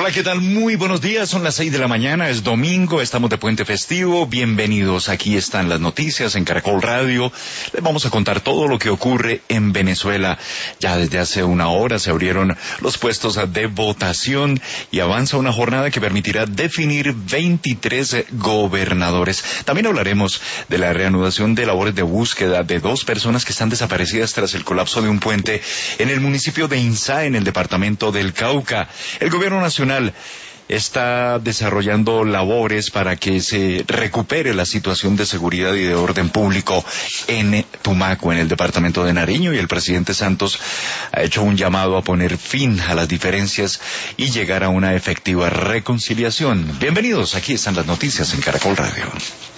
Hola, ¿qué tal? Muy buenos días, son las 6 de la mañana, es domingo, estamos de puente festivo, bienvenidos, aquí están las noticias en Caracol Radio, les vamos a contar todo lo que ocurre en Venezuela. Ya desde hace una hora se abrieron los puestos de votación y avanza una jornada que permitirá definir 23 gobernadores. También hablaremos de la reanudación de labores de búsqueda de 2 personas que están desaparecidas tras el colapso de un puente en el municipio de Insá, en el departamento del Cauca. El gobierno nacional está desarrollando labores para que se recupere la situación de seguridad y de orden público en Tumaco, en el departamento de Nariño, y el presidente Santos ha hecho un llamado a poner fin a las diferencias y llegar a una efectiva reconciliación. Bienvenidos, aquí están las noticias en Caracol Radio.